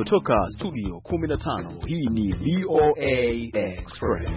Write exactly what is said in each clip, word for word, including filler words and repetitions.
kutoka studio kumi na tano, hii ni V O A Express.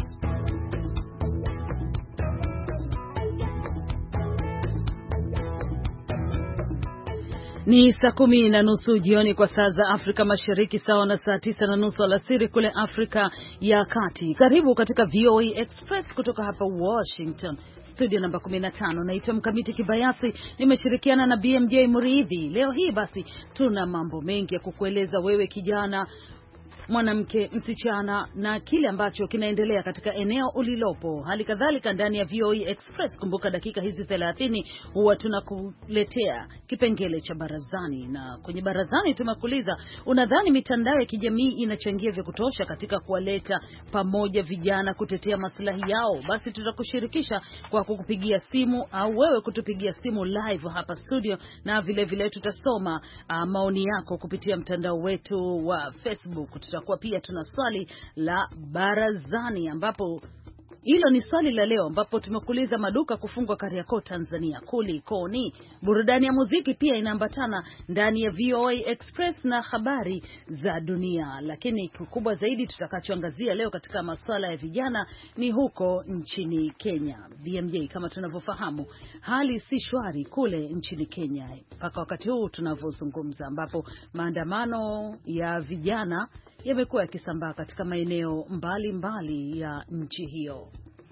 Ni saa kumi na nusu jioni kwa saa za Afrika Mashariki, sawa na saa tisa na nusu alasiri kule Afrika ya Kati. Karibu katika V O A Express kutoka hapa Washington, studio namba kumi na tano. Naitwa Mkamiti Kibayasi, nimeshirikiana na B M J Muridhi. Leo hii basi tuna mambo mengi ya kukueleza wewe kijana, mwanamke, msichana, na kile ambacho kinaendelea katika eneo ulilopo. Hali kadhalika ndani ya V O A Express, kumbuka dakika hizi thelathini huwa tunakuletea kipengele cha barazani, na kwenye barazani tumekuuliza, unadhani mitandao ya kijamii inachangia vya kutosha katika kuwaleta pamoja vijana kutetea maslahi yao? Basi tutakushirikisha kwa kukupigia simu au wewe kutupigia simu live hapa studio, na vile vile tutasoma uh, maoni yako kupitia mtandao wetu wa Facebook. Tutakuwa pia tuna swali la barazani, ambapo hilo ni swali la leo, ambapo tumekuuliza maduka kufungwa Kariakoo Tanzania kulikoni. Burudani ya muziki pia inaambatana ndani ya V O A Express na habari za dunia, lakini kikubwa zaidi tutakachoangazia leo katika masuala ya vijana ni huko nchini Kenya. B M J, kama tunavyofahamu, hali si shwari kule nchini Kenya mpaka wakati huu tunavyozungumza, ambapo maandamano ya vijana yamekuwa yakisambaa katika maeneo mbalimbali ya nchi hiyo.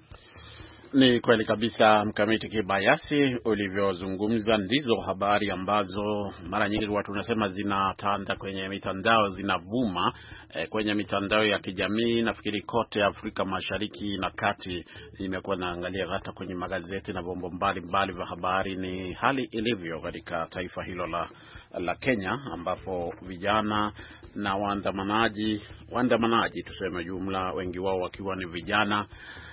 Ni kweli kabisa, Mkamiti Kibayasi, ulivyozungumza ndizo habari ambazo mara nyingi watu wanasema zinatanda kwenye mitandao, zinavuma eh, kwenye mitandao ya kijamii. Nafikiri kote Afrika Mashariki na Kati, nimekuwa naangalia hata kwenye magazeti na vyombo mbalimbali vya habari, ni hali ilivyo katika taifa hilo la la Kenya, ambapo vijana na waandamanaji waandamanaji tuseme jumla, wengi wao wakiwa ni vijana,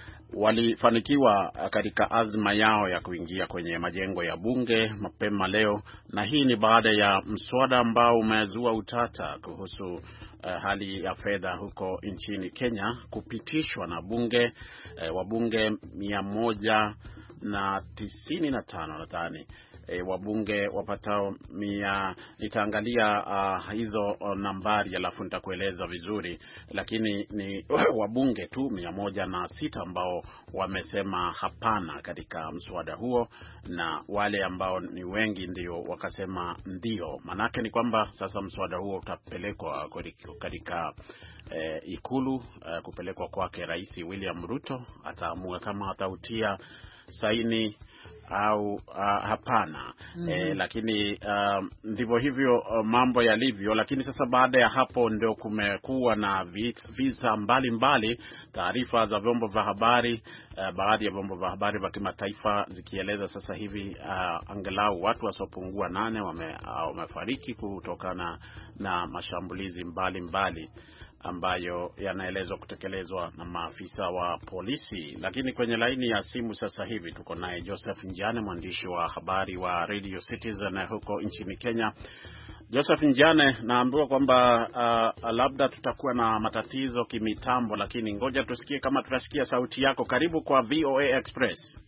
walifanikiwa katika azma yao ya kuingia kwenye majengo ya bunge mapema leo, na hii ni baada ya mswada ambao umezua utata kuhusu uh, hali ya fedha huko nchini Kenya kupitishwa na bunge, uh, wabunge mia moja na tisini na tano nadhani. E, wabunge wapatao mia, nitaangalia uh, hizo uh, nambari alafu nitakueleza vizuri, lakini ni wabunge tu mia moja na sita ambao wamesema hapana katika mswada huo, na wale ambao ni wengi ndio wakasema ndio. Manake ni kwamba sasa mswada huo utapelekwa katika eh, ikulu, eh, kupelekwa kwake Rais William Ruto, ataamua kama atautia saini au uh, hapana. Mm-hmm. E, lakini uh, ndivyo hivyo uh, mambo yalivyo. Lakini sasa baada ya hapo ndio kumekuwa na visa mbalimbali, taarifa za vyombo vya habari, uh, baadhi ya vyombo vya habari vya kimataifa zikieleza sasa hivi uh, angalau watu wasiopungua nane wame, uh, wamefariki kutokana na mashambulizi mbalimbali ambayo yanaelezwa kutekelezwa na maafisa wa polisi. Lakini kwenye laini ya simu sasa hivi tuko naye Joseph Njane, mwandishi wa habari wa Radio Citizen huko nchini Kenya. Joseph Njane, naambiwa kwamba uh, labda tutakuwa na matatizo kimitambo, lakini ngoja tusikie kama tutasikia sauti yako. Karibu kwa V O A Express.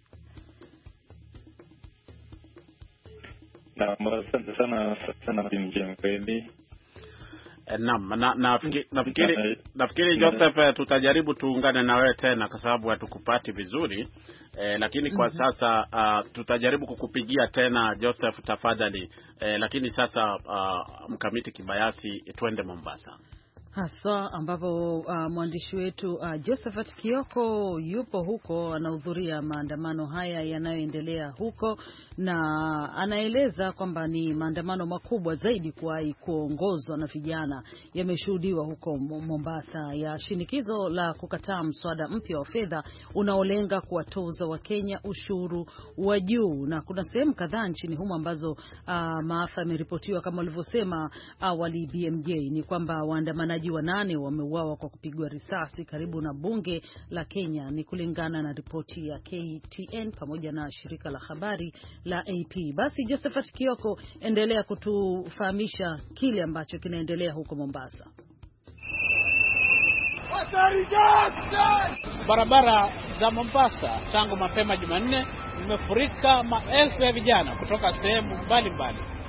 Na asante sana sana mjengeni. Naam, na nafikiri nafikiri nafikiri Joseph, tutajaribu tuungane na wewe tena kwa sababu hatukupati vizuri. Eh, lakini kwa sasa uh, tutajaribu kukupigia tena Joseph, tafadhali. Eh, lakini sasa uh, Mkamiti Kibayasi, twende Mombasa. Hasa ambapo uh, mwandishi wetu uh, Josephat Kioko yupo huko, anahudhuria maandamano haya yanayoendelea huko, na anaeleza kwamba ni maandamano makubwa zaidi kuwahi kuongozwa na vijana yameshuhudiwa huko Mombasa, ya shinikizo la kukataa mswada mpya wa fedha unaolenga kuwatoza Wakenya ushuru wa juu. Na kuna sehemu kadhaa nchini humo ambazo uh, maafa yameripotiwa kama walivyosema awali B M J, ni kwamba waandamanaji wanane wameuawa kwa kupigwa risasi karibu na bunge la Kenya, ni kulingana na ripoti ya K T N pamoja na shirika la habari la A P. Basi Josephat Kioko, endelea kutufahamisha kile ambacho kinaendelea huko Mombasa. Barabara za Mombasa tangu mapema Jumanne zimefurika maelfu ya vijana kutoka sehemu mbalimbali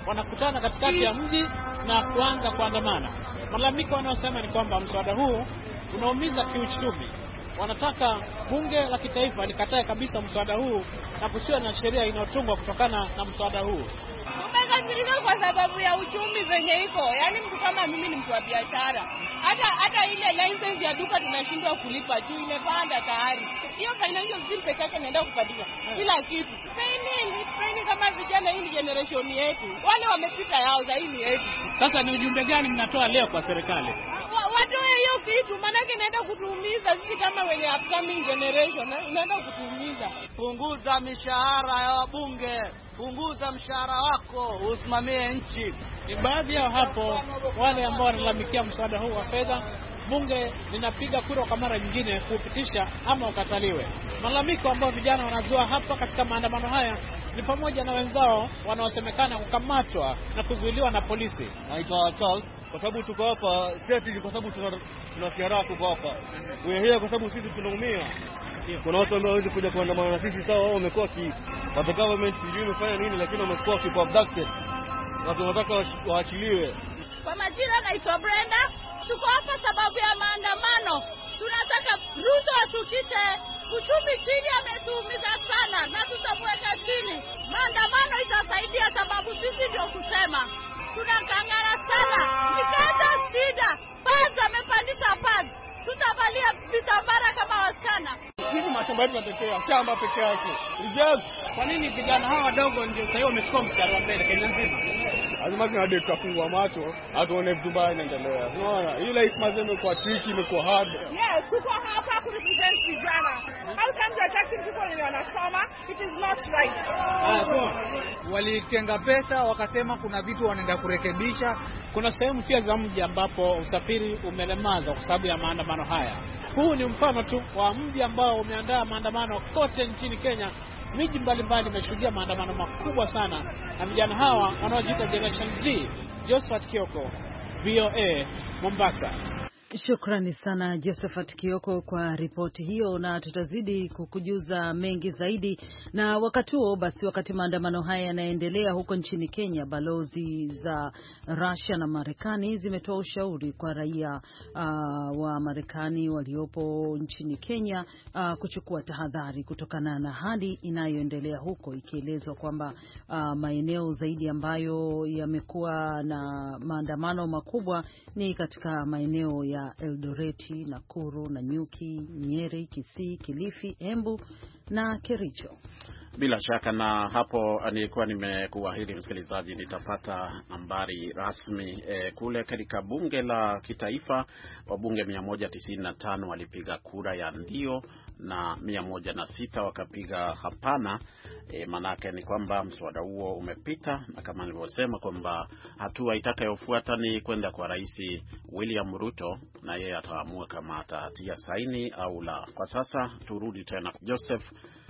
wanakutana katikati ya mji na kuanza kuandamana. Malalamiko wanaosema ni kwamba mswada huu unaumiza kiuchumi. Wanataka bunge la kitaifa likatae kabisa mswada huu na kusiwe na sheria inayotungwa kutokana na mswada huu. Tumekasirika kwa sababu ya uchumi venye iko. Yaani mtu kama mimi ni mtu wa biashara. Hata hata ile license ya duka tunashindwa kulipa juu imepanda tayari. Hiyo financial bill peke yake inaenda kupadika kila kitu. Spending, spending kama vijana hii generation yetu. Wale wamepita yao zaidi yetu. Sasa ni ujumbe gani mnatoa leo kwa serikali? Watoe hiyo kitu, manake inaenda kutuumiza sisi kama wenye upcoming generation, inaenda kutuumiza. Punguza mishahara ya wabunge, punguza mshahara wako, usimamie nchi. Ni baadhi yao hapo wale ambao wanalalamikia mswada huu wa fedha. Bunge linapiga kura kwa mara nyingine kupitisha ama ukataliwe. Malalamiko ambao vijana wanazua hapa katika maandamano haya ni pamoja na wenzao wanaosemekana kukamatwa na kuzuiliwa na polisi. Naitwa Charles. Kwa sababu tuko hapa seti kwa sababu tuna tunasiara tuko hapa. Wewe here kwa sababu sisi tunaumia. Kuna watu ambao hawezi kuja kuandamana na sisi, sawa, wao wamekuwa ki the government sijui imefanya nini, lakini wamekuwa ki abducted. Na tunataka waachiliwe. Kwa majina naitwa Brenda. Tuko hapa sababu ya maandamano. Tunataka Ruto ashukishe uchumi chini, ametuumiza sana na tutamweka chini. Maandamano itasaidia sababu sisi ndio kusema. Tunakangara sana. Nikata shida. Paza amepandisha paza. Tutavalia vitambara kama wasichana. Hivi mashamba yetu yatetea shamba peke yake. Reject. Kwa nini vijana hawa wadogo ndio sasa wamechukua mstari wa mbele Kenya nzima? Lazima tunade tukafungua macho, atuone vitu mbaya inaendelea. Unaona? Hii life mazembe kwa tricky imekuwa hard. Yes, tuko hapa ku represent vijana. How come you attacking people when you wanasoma? It is not right. Ah, so walitenga pesa wakasema kuna vitu wanaenda kurekebisha. Kuna sehemu pia za mji ambapo usafiri umelemaza kwa sababu ya maandamano haya. Huu ni mfano tu wa mji ambao umeandaa maandamano kote nchini Kenya. Miji mbalimbali imeshuhudia maandamano makubwa sana na vijana hawa wanaojiita Generation Z. Josephat Kioko, V O A, Mombasa. Shukrani sana Josephat Kioko kwa ripoti hiyo, na tutazidi kukujuza mengi zaidi. Na wakati huo basi, wakati maandamano haya yanaendelea huko nchini Kenya, balozi za Russia na Marekani zimetoa ushauri kwa raia uh, wa Marekani waliopo nchini Kenya uh, kuchukua tahadhari kutokana na hali inayoendelea huko, ikielezwa kwamba uh, maeneo zaidi ambayo yamekuwa na maandamano makubwa ni katika maeneo ya Eldoreti, Nakuru, Nanyuki, Nyeri, Kisii, Kilifi, Embu na Kericho. Bila shaka, na hapo nilikuwa nimekuahidi msikilizaji nitapata nambari rasmi e, kule katika bunge la kitaifa. Wabunge mia moja tisini na tano walipiga kura ya ndio na mia moja na sita wakapiga hapana. E, manake ni kwamba mswada huo umepita, na kama nilivyosema kwamba hatua itakayofuata ni kwenda kwa Rais William Ruto, na yeye ataamua kama atatia saini au la. Kwa sasa turudi tena Joseph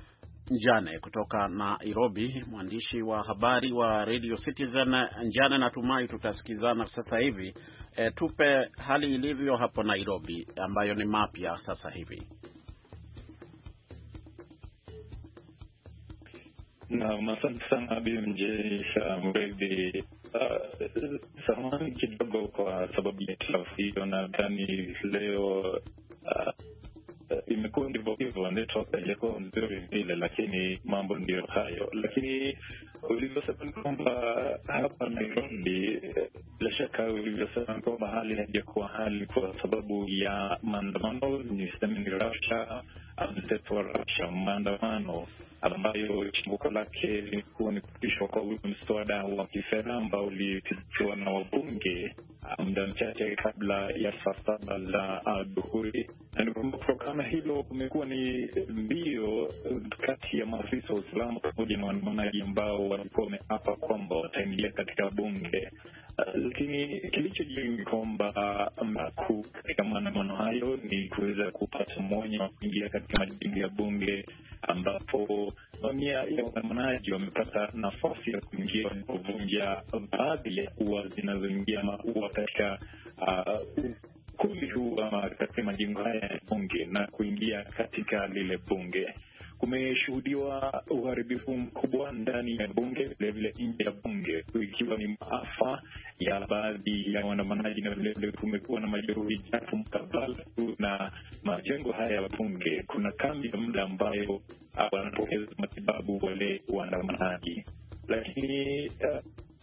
Njane kutoka Nairobi, mwandishi wa habari wa Radio Citizen. Njane, natumai tutasikizana sasa hivi. E, tupe hali ilivyo hapo Nairobi ambayo ni mapya sasa hivi. Na asante sana B M J Mredi. Uh, samahani kidogo kwa sababu ya hitilafu hiyo, na ndani leo uh, Uh, imekuwa ndivyo hivyo, network haiko nzuri vile, lakini mambo ndio hayo. Lakini ulivyosema kwamba hapa Nairobi, bila shaka ulivyosema kwamba hali haijakuwa hali kwa sababu ya maandamano, ni sema ni Russia, mseto wa Russia, maandamano ambayo chimbuko lake lilikuwa ni kupitishwa kwa mswada wa kifedha ambao ulipitishwa na wabunge muda mchache kabla ya saa saba la adhuhuri. Na kutokana hilo kumekuwa ni mbio kati ya maafisa wa usalama pamoja na waandamanaji ambao walikuwa wameapa kwamba wataingia katika bunge. Uh, lakini kilichojiri ni kwamba uh, katika maandamano hayo ni kuweza kupata mwanya wa kuingia katika majengo ya bunge, ambapo mamia ya waandamanaji wamepata nafasi ya kuingia kuvunja baadhi ya ua zinazoingia maua katika uh, kundi huu ama katika majengo haya ya bunge na kuingia katika lile bunge. Kumeshuhudiwa uharibifu mkubwa ndani ya bunge, vile vile nje ya bunge, ikiwa ni maafa ya baadhi ya waandamanaji, na vile vile kumekuwa na majeruhi japo mkabala na majengo haya ya bunge. Kuna kambi ya muda ambayo wanapokeza matibabu wale waandamanaji, lakini uh,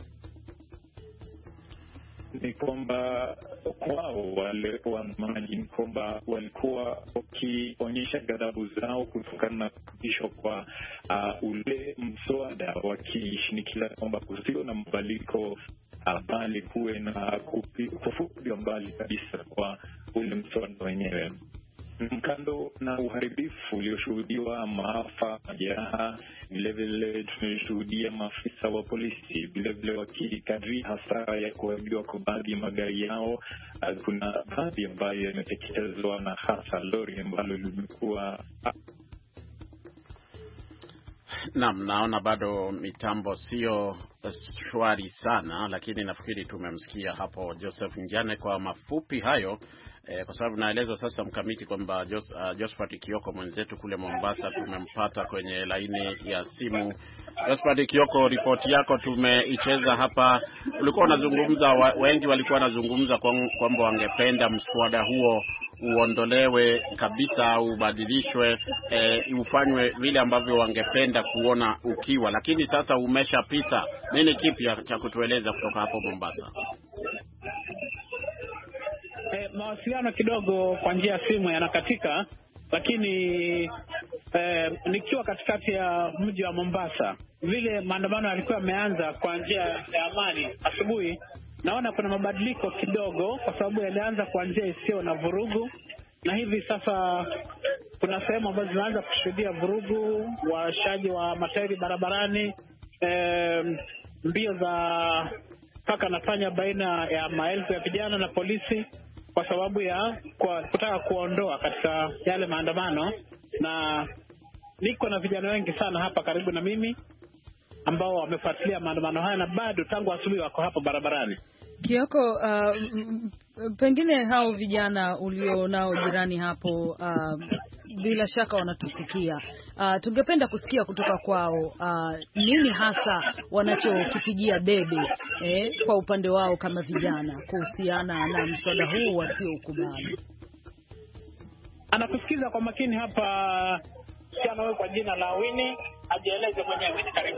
ni kwamba kwao wale waandamanaji ni kwamba walikuwa wakionyesha ghadhabu zao kutokana na kupitishwa kwa uh, ule mswada, wakishinikiza kwamba kusio na mabadiliko uh, bali kuwe na kufutiliwa mbali kabisa kwa ule mswada wenyewe. Mkando na uharibifu ulioshuhudiwa, maafa, majeraha, vile vile tumeshuhudia maafisa wa polisi vile vile wakikadri hasara ya kuharibiwa kwa baadhi ya magari yao. Kuna baadhi ambayo yameteketezwa na hasa lori ambalo limekuwa. Naam, naona bado mitambo sio shwari sana, lakini nafikiri tumemsikia hapo Joseph Njane kwa mafupi hayo. Eh, kwa sababu naeleza sasa mkamiti kwamba Jos, uh, Josephat Kioko mwenzetu kule Mombasa tumempata kwenye laini ya simu. Josephat Kioko, ripoti yako tumeicheza hapa. Ulikuwa unazungumza, wengi walikuwa wanazungumza kwamba wangependa mswada huo uondolewe kabisa au ubadilishwe, eh, ufanywe vile ambavyo wangependa kuona ukiwa, lakini sasa umeshapita. Nini kipi cha kutueleza kutoka hapo Mombasa? Eh, mawasiliano kidogo kwa njia ya simu yanakatika, lakini eh, nikiwa katikati ya mji wa Mombasa, vile maandamano yalikuwa yameanza kwa njia ya amani asubuhi, naona kuna mabadiliko kidogo kwa sababu yalianza kwa njia isiyo na vurugu, na hivi sasa kuna sehemu ambazo zinaanza kushuhudia vurugu, washaji wa matairi barabarani, eh, mbio za paka na panya baina ya maelfu ya vijana na polisi kwa sababu ya kwa kutaka kuondoa katika yale maandamano. Na niko na vijana wengi sana hapa karibu na mimi ambao wamefuatilia maandamano haya na bado tangu asubuhi wako hapo barabarani. Kioko, uh, pengine hao vijana ulio nao jirani hapo uh, bila shaka wanatusikia. Uh, tungependa kusikia kutoka kwao uh, nini hasa wanachokipigia debe eh, kwa upande wao kama vijana kuhusiana na mswada huu wasiokubali. Anakusikiza kwa makini hapa kijana wewe kwa jina la Winnie, ajieleze mwenyewe. Winnie, karibu.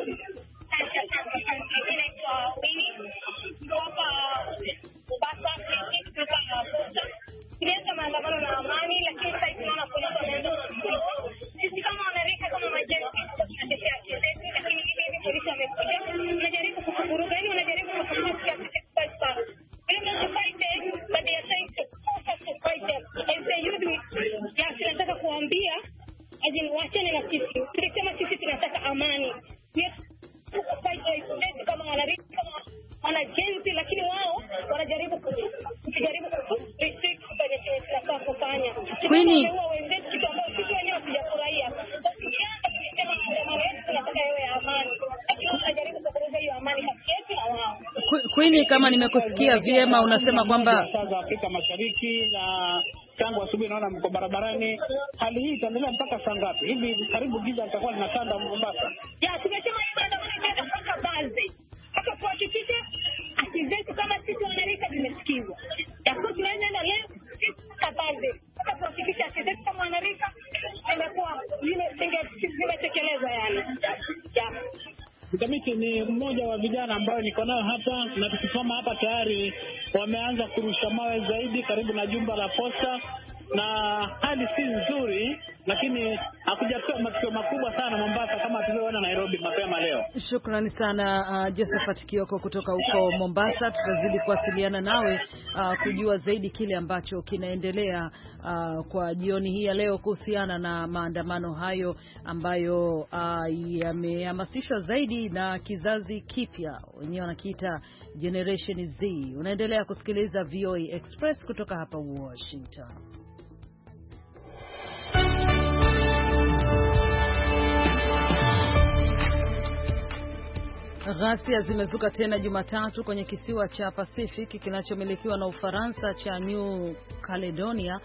Tulianza maandamano na amani, lakini sasa tunaona polisi wameondoka. Sisi kama wanarika kama majeshi tunatetea haki zetu, lakini hivi polisi wamekuja, wanajaribu kukuvuruga, yani wanajaribu kutufukia sisi fight sana. We want to fight them, but they are trying to force us to fight them. And they use me. Ya tunataka kuambia ajini wachane na sisi. Tulisema sisi tunataka amani. We have to fight them kama wanarika kama wanajeshi, lakini wao wanajaribu kujaribu restrict kwenye tunataka kufanya. Kwani Kwani kama nimekusikia vyema unasema kwamba sasa Afrika Mashariki na tangu asubuhi naona mko barabarani, hali hii itaendelea mpaka saa ngapi? Hivi karibu giza litakuwa linatanda Mombasa. Ya tumesema bado wanaenda mpaka baadhi. Hata kuhakikisha haki zetu kama sisi wanarika zimesikizwa. Yakuwa tunaenda leo kabaze. Hata kuhakikisha haki zetu kama wanarika inakuwa zimetekelezwa yani. Ya. Mkamiti ni mmoja wa vijana ambao niko nao hapa, na tukisoma hapa tayari wameanza kurusha mawe zaidi karibu na jumba la posta, na hali si nzuri, lakini hakujatoa matukio makubwa sana Mombasa kama tulivyoona Nairobi mapema leo. Shukrani sana uh, Josephat Kioko kutoka huko Mombasa. Tutazidi kuwasiliana nawe uh, kujua zaidi kile ambacho kinaendelea uh, kwa jioni hii ya leo kuhusiana na maandamano hayo ambayo uh, yamehamasishwa zaidi na kizazi kipya, wenyewe wanakiita Generation Z. Unaendelea kusikiliza V O A Express kutoka hapa Washington. Ghasia zimezuka tena Jumatatu kwenye kisiwa cha Pacific kinachomilikiwa na Ufaransa cha New Caledonia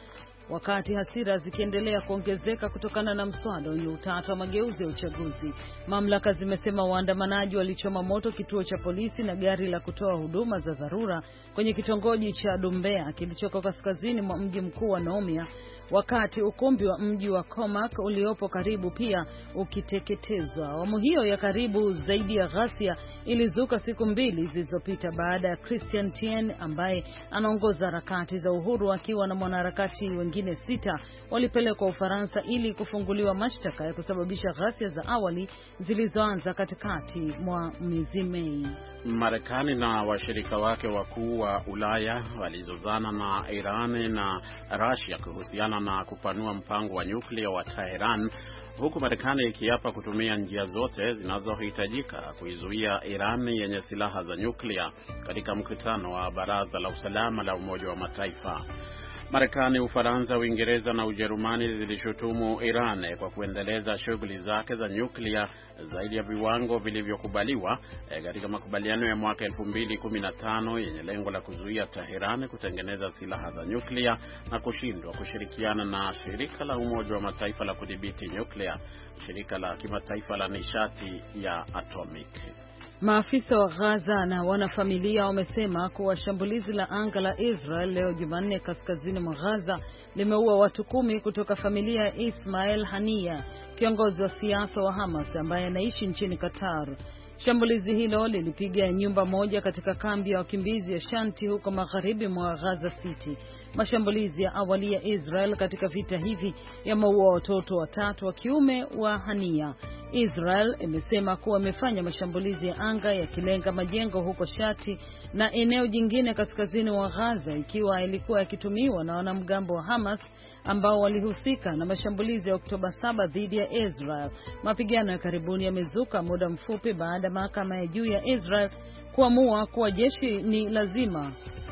wakati hasira zikiendelea kuongezeka kutokana na mswada wenye utata wa mageuzi ya uchaguzi. Mamlaka zimesema waandamanaji walichoma moto kituo cha polisi na gari la kutoa huduma za dharura kwenye kitongoji cha Dumbea kilichoko kaskazini mwa mji mkuu wa Nomia, wakati ukumbi wa mji wa Comac uliopo karibu pia ukiteketezwa. Awamu hiyo ya karibu zaidi ya ghasia ilizuka siku mbili zilizopita baada ya Christian Tien ambaye anaongoza harakati za uhuru akiwa na mwanaharakati wengine sita walipelekwa Ufaransa ili kufunguliwa mashtaka ya kusababisha ghasia za awali zilizoanza katikati mwa mwezi Mei. Marekani na washirika wake wakuu wa Ulaya walizozana na Iran na Russia kuhusiana na kupanua mpango wa nyuklia wa Tehran, huku Marekani ikiapa kutumia njia zote zinazohitajika kuizuia Iran yenye silaha za nyuklia katika mkutano wa Baraza la Usalama la Umoja wa Mataifa. Marekani, Ufaransa, Uingereza na Ujerumani zilishutumu Iran kwa kuendeleza shughuli zake za nyuklia zaidi ya viwango vilivyokubaliwa katika makubaliano ya mwaka elfu mbili kumi na tano yenye lengo la kuzuia Tehran kutengeneza silaha za nyuklia na kushindwa kushirikiana na shirika la Umoja wa Mataifa la kudhibiti nyuklia, shirika la kimataifa la nishati ya atomic. Maafisa wa Gaza na wanafamilia wamesema kuwa shambulizi la anga la Israel leo Jumanne kaskazini mwa Gaza limeua watu kumi kutoka familia ya Ismail Hania, kiongozi wa siasa wa Hamas ambaye anaishi nchini Qatar. Shambulizi hilo lilipiga nyumba moja katika kambi ya wakimbizi ya Shanti huko magharibi mwa Gaza City. Mashambulizi ya awali ya Israel katika vita hivi yameua watoto watatu wa kiume wa Hania. Israel imesema kuwa imefanya mashambulizi ya anga yakilenga majengo huko Shati na eneo jingine kaskazini mwa Gaza, ikiwa ilikuwa yakitumiwa na wanamgambo wa Hamas ambao walihusika na mashambulizi ya Oktoba saba dhidi ya Israel. Mapigano ya karibuni yamezuka muda mfupi baada ya mahakama ya juu ya Israel kuamua kuwa jeshi ni lazima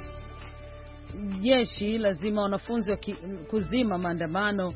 jeshi lazima wanafunzi wa kuzima maandamano.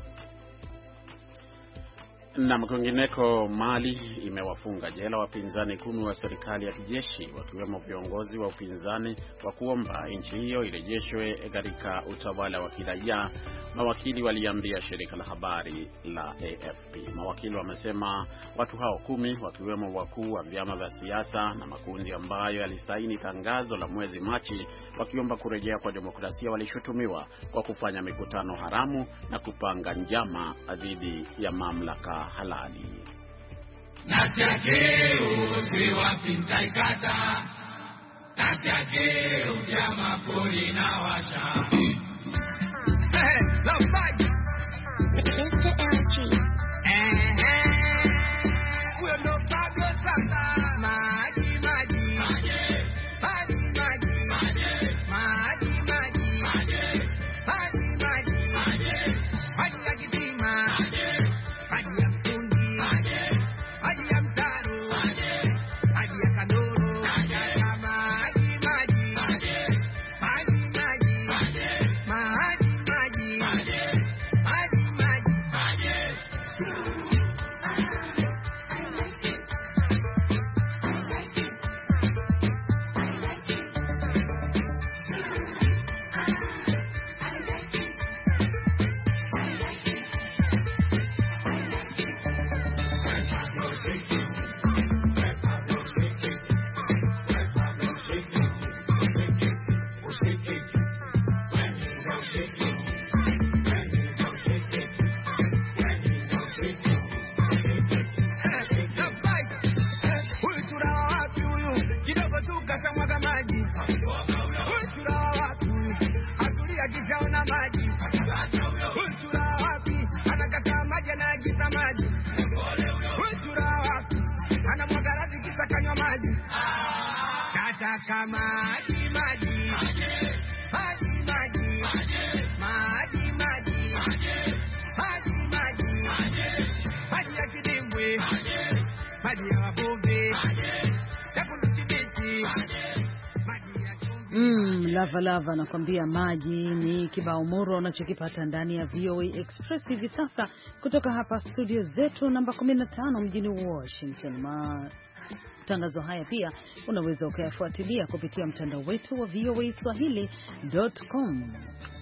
Na kwingineko, Mali imewafunga jela wapinzani kumi wa serikali ya kijeshi, wakiwemo viongozi wa upinzani wa kuomba nchi hiyo irejeshwe katika utawala wa kiraia, mawakili waliambia shirika la habari la A F P. Mawakili wamesema watu hao kumi, wakiwemo wakuu wa vyama vya siasa na makundi ambayo yalisaini tangazo la mwezi Machi wakiomba kurejea kwa demokrasia, walishutumiwa kwa kufanya mikutano haramu na kupanga njama dhidi ya mamlaka halali. Natakeo siwa pintaikata, natakeo jama poli na washa. Hey, love fight. Mister L G. Eh eh. We're no Pablo Santa. Maji maji. Maji. Maji maji. Maji. Maji maji. Maji. Maji maji. Maji. Maji ya kitima. Maji. Maji ya mtungi. Maji. Maji ya mtaro. Maji. Maji ya kandoro. Maji. Maji maji. Maji. Maji maji. Maji. Maji maji. Maji maji. Maji. Mm, lava lava nakwambia maji ni kibao muro unachokipata ndani ya V O A Express hivi sasa kutoka hapa studio zetu namba kumi na tano mjini Washington. Matangazo haya pia unaweza ukayafuatilia kupitia mtandao wetu wa V O A Swahili dot com.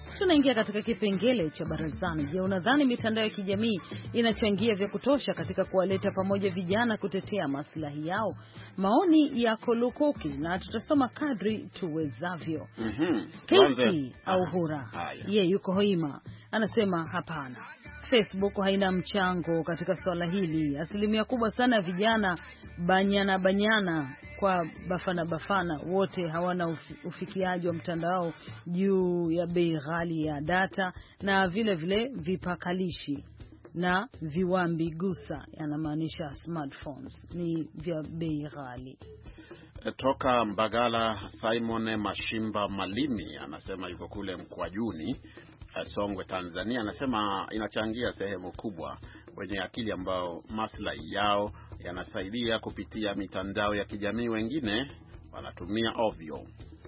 tunaingia katika kipengele cha barazani. Je, unadhani mitandao ya kijamii inachangia vya kutosha katika kuwaleta pamoja vijana kutetea maslahi yao? Maoni yako lukuki na tutasoma kadri tuwezavyo. Mhm. Kesi au hura. Ye yuko Hoima anasema hapana. Facebook haina mchango katika swala hili. Asilimia kubwa sana ya vijana banyana banyana kwa bafana bafana wote hawana ufikiaji wa mtandao juu ya bei ghali ya data na vile vile vipakalishi na viwambi gusa, yanamaanisha smartphones, ni vya bei ghali. Toka Mbagala, Simon Mashimba Malimi anasema yuko kule Mkwajuni, Songwe, Tanzania. Anasema inachangia sehemu kubwa wenye akili ambao maslahi yao yanasaidia kupitia mitandao ya kijamii, wengine wanatumia ovyo.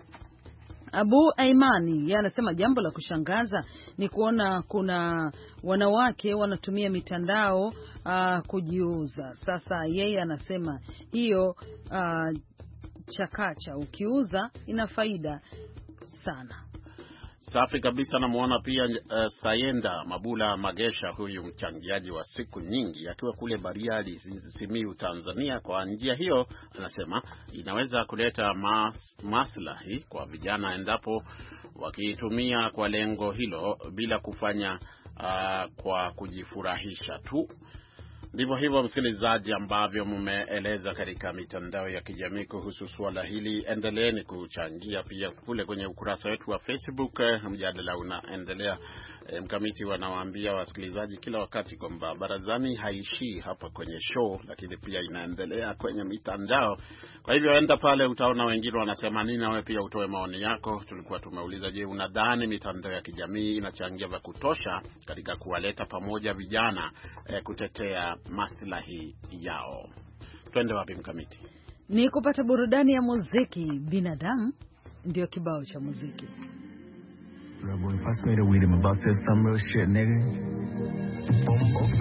Abu Aimani yeye anasema jambo la kushangaza ni kuona kuna wanawake wanatumia mitandao uh, kujiuza. Sasa yeye anasema hiyo uh, chakacha ukiuza ina faida sana. Safi kabisa. Namuona pia uh, Sayenda Mabula Magesha, huyu mchangiaji wa siku nyingi akiwa kule Bariadi, Simiyu, Tanzania. Kwa njia hiyo anasema inaweza kuleta mas, maslahi kwa vijana endapo wakitumia kwa lengo hilo bila kufanya uh, kwa kujifurahisha tu. Ndivyo hivyo msikilizaji ambavyo mmeeleza katika mitandao ya kijamii kuhusu swala hili. Endeleeni kuchangia pia kule kwenye ukurasa wetu wa Facebook. Mjadala unaendelea. E, mkamiti wanawaambia wasikilizaji kila wakati kwamba barazani haishii hapa kwenye show, lakini pia inaendelea kwenye mitandao. Kwa hivyo enda pale, utaona wengine wanasema nini, nawe pia utoe maoni yako. Tulikuwa tumeuliza, je, unadhani mitandao ya kijamii inachangia vya kutosha katika kuwaleta pamoja vijana e, kutetea maslahi yao? Twende wapi mkamiti? Ni kupata burudani ya muziki. Binadamu ndio kibao cha muziki. Real boy, if I smell the weed, I'm about to say some real shit, nigga. Boom, boom.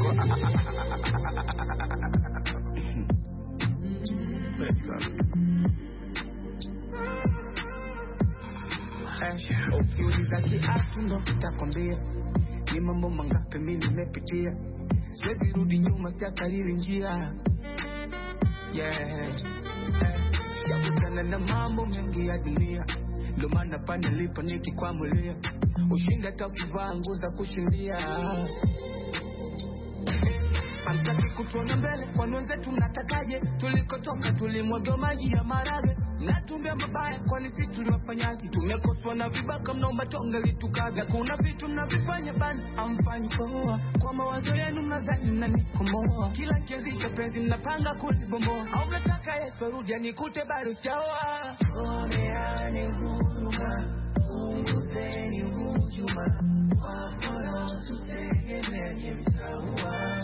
Ukiuliza kiatu ndo nitakwambia ni mambo mangapi mimi nimepitia, siwezi rudi nyuma, sitakariri njia. Yeah, sijakutana na mambo mengi ya dunia, ndo maana pande nilipo nikikwamulia ushinda hata ukivaa nguo za kushindia. Amtaki kutuona mbele kwa wenzetu, mnatakaje? Tulikotoka tulimwaga maji ya marage, mnatumbia mabaya kwani sisi tuliwafanyaje? Tumekoswa na vibaka, mnaomba tonge litukaga. Kuna vitu mnavifanya bana amfanyi poa, kwa mawazo yenu mnadhani mnanikomoa. Kila kianzisha penzi mnapanga kulibomboa, au mnataka Yesu arudi anikute bado sijaoa. Oneane huruma, unguzeni hujuma, wakora tutegemee mtaua.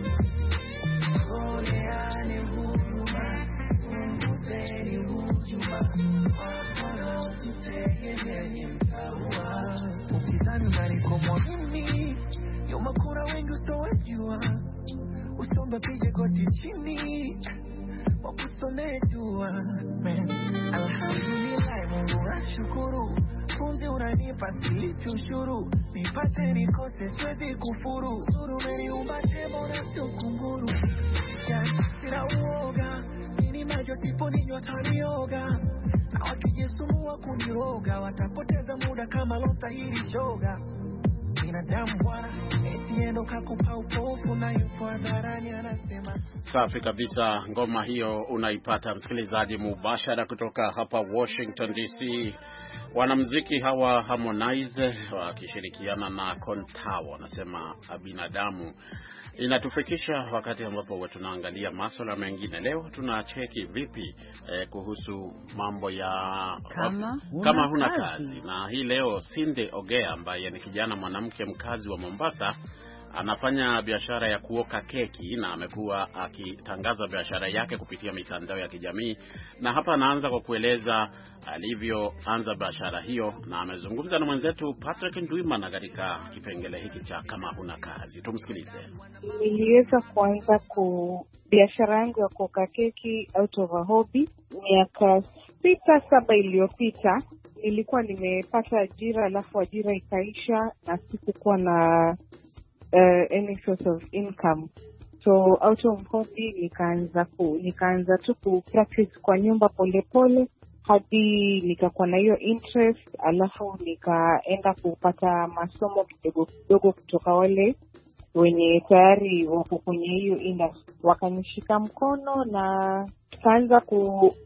Oneane huruma, unguzeni hujuma, wakora tutegemee mtaua. Ukizani unanikomoa mimi, yoma kuna wengi usowajua, usomba pige goti chini wakusone dua. Man, alhamdulillah, Mungu nashukuru, funzi unanipa silipi ushuru, nipate nikose siwezi kufuru. Suru meniumba tembo na sio kunguru. Ya, sina uoga, mini majo sipo ninyo tanioga, na wakijisumua kuniroga, watapoteza muda kama lota hili shoga. Safi kabisa. Ngoma hiyo unaipata msikilizaji mubashara kutoka hapa Washington D C. Wanamuziki hawa Harmonize wakishirikiana na Kontawa wanasema binadamu. Inatufikisha wakati ambapo tunaangalia masuala mengine. Leo tunacheki vipi eh, kuhusu mambo ya kama, kama huna kazi. kazi. Na hii leo Sinde Ogea ambaye ni kijana mwanamke mkazi wa Mombasa anafanya biashara ya kuoka keki na amekuwa akitangaza biashara yake kupitia mitandao ya kijamii, na hapa anaanza kwa kueleza alivyoanza biashara hiyo, na amezungumza na mwenzetu Patrick Ndwimana katika kipengele hiki cha kama huna kazi. Tumsikilize. Niliweza kuanza ku biashara yangu ya kuoka keki out of a hobby miaka sita saba iliyopita. nilikuwa nimepata ajira alafu ajira ikaisha na sikukuwa na uh, any source of income. So out of hobby nikaanza ku nikaanza tu ku practice kwa nyumba polepole pole, hadi nikakuwa na hiyo interest, alafu nikaenda kupata masomo kidogo kidogo kutoka wale wenye tayari wako kwenye hiyo industry. Wakanishika mkono na kaanza ku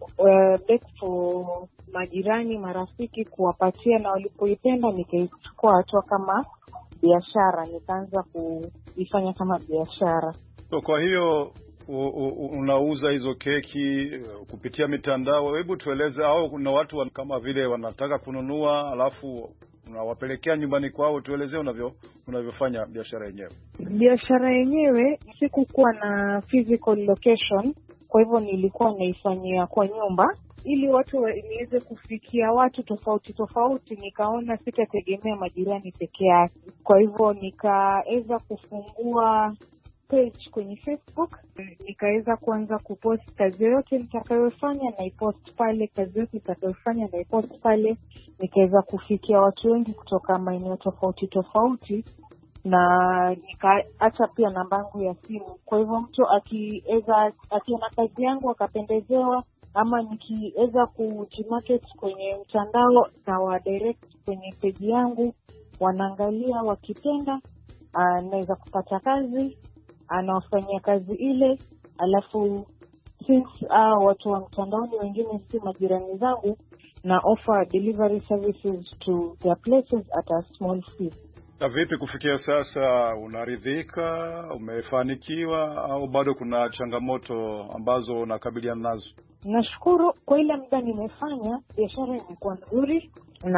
uh, beg for majirani, marafiki kuwapatia, na walipoipenda nikaichukua hatua kama biashara, nikaanza kuifanya kama biashara. So kwa hiyo u, u, unauza hizo keki kupitia mitandao. Hebu tueleze, au kuna watu kama vile wanataka kununua alafu unawapelekea nyumbani kwao? Tuelezee unavyo unavyofanya biashara yenyewe. Biashara yenyewe sikukuwa na physical location, kwa hivyo nilikuwa naifanyia kwa nyumba ili watu niweze kufikia watu tofauti tofauti. Nikaona sitategemea majirani peke yake, kwa hivyo nikaweza kufungua page kwenye Facebook, nikaweza kuanza kupost kazi yote nitakayofanya na ipost pale, kazi yote nitakayofanya na ipost pale. Nikaweza kufikia watu wengi kutoka maeneo tofauti tofauti, na nikaacha pia namba yangu ya simu. Kwa hivyo mtu akiweza akiona kazi yangu akapendezewa, ama nikiweza kujimarket kwenye mtandao na wa direct kwenye page yangu, wanaangalia, wakipenda anaweza kupata kazi, anawafanyia kazi ile. Alafu since uh, watu wa mtandaoni wengine si majirani zangu, na offer delivery services to their places at a small fee. Na vipi kufikia sasa, unaridhika, umefanikiwa, au bado kuna changamoto ambazo unakabiliana nazo? Nashukuru kwa ile muda nimefanya, biashara imekuwa nzuri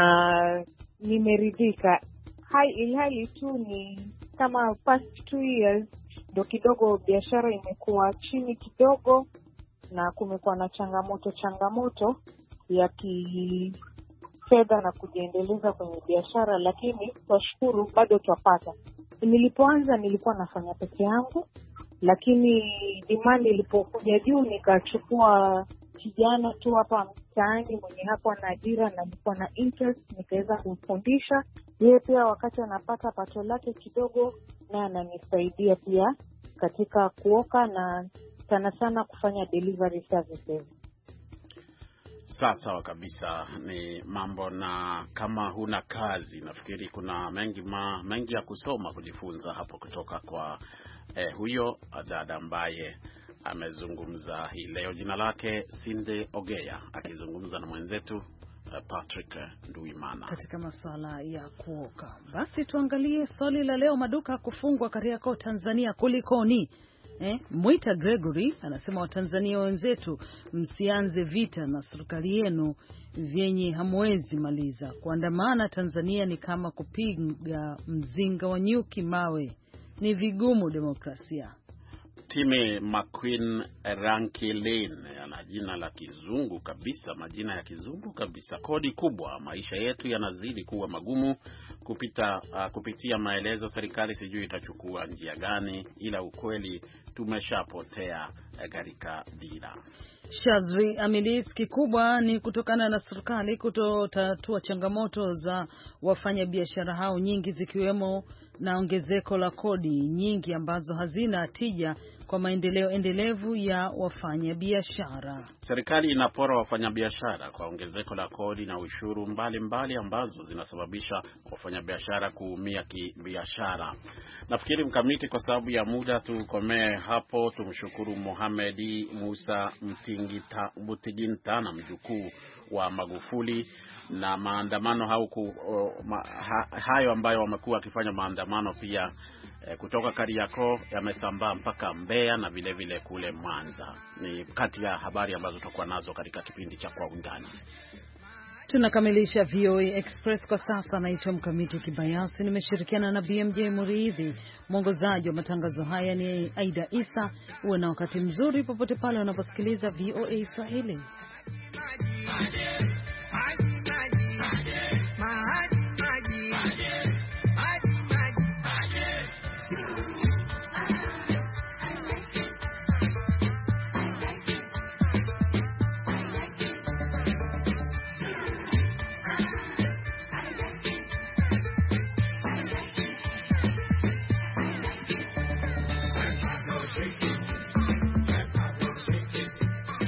na nimeridhika. Hai ilhali tu ni kama past two years ndo kidogo biashara imekuwa chini kidogo, na kumekuwa na changamoto changamoto ya kifedha na kujiendeleza kwenye biashara, lakini tunashukuru bado tupata. Nilipoanza nilikuwa nafanya peke yangu, lakini demand ilipokuja juu nikachukua kijana tu hapa mtaani mwenye hapo na ajira na nilikuwa na interest, nikaweza kumfundisha yeye pia. Wakati anapata pato lake kidogo, na ananisaidia pia katika kuoka na sana sana kufanya delivery services. Sawa sawa kabisa, ni mambo. Na kama huna kazi, nafikiri kuna mengi ma, mengi ya kusoma, kujifunza hapo kutoka kwa eh, huyo dada ambaye amezungumza hii leo. Jina lake Sinde Ogeya, akizungumza na mwenzetu Patrick Nduimana katika masuala ya kuoka. Basi tuangalie swali la leo. Maduka kufungwa Kariakoo Tanzania, kulikoni? Eh, Mwita Gregory anasema Watanzania wenzetu, msianze vita na serikali yenu vyenye hamwezi maliza. Kuandamana Tanzania ni kama kupiga mzinga wa nyuki mawe, ni vigumu demokrasia. Timi McQueen Rankilin, ana jina la kizungu kabisa, majina ya kizungu kabisa. Kodi kubwa, maisha yetu yanazidi kuwa magumu kupita uh, kupitia maelezo serikali sijui itachukua njia gani, ila ukweli tumeshapotea katika dira. Shazri Amilis, kikubwa ni kutokana na serikali kutotatua changamoto za wafanya biashara hao nyingi, zikiwemo na ongezeko la kodi nyingi ambazo hazina tija kwa maendeleo endelevu ya wafanya biashara. Serikali inapora wafanya biashara kwa ongezeko la kodi na ushuru mbalimbali mbali ambazo zinasababisha wafanya biashara kuumia kibiashara. Nafikiri mkamiti, kwa sababu ya muda tukomee hapo. Tumshukuru Mohamedi Musa Mtingita Butigita na mjukuu wa Magufuli, na maandamano hauku, uh, ma, ha, hayo ambayo wamekuwa wakifanya maandamano pia eh, kutoka Kariakoo yamesambaa mpaka Mbeya na vile vile kule Mwanza. Ni kati ya habari ambazo tutakuwa nazo katika kipindi cha Kwa Undani. Tunakamilisha V O A Express kwa sasa. Naitwa Mkamiti Kibayasi, nimeshirikiana na B M J Muridhi. Mwongozaji wa matangazo haya ni Aida Isa. Uwe na wakati mzuri popote pale unaposikiliza V O A Swahili.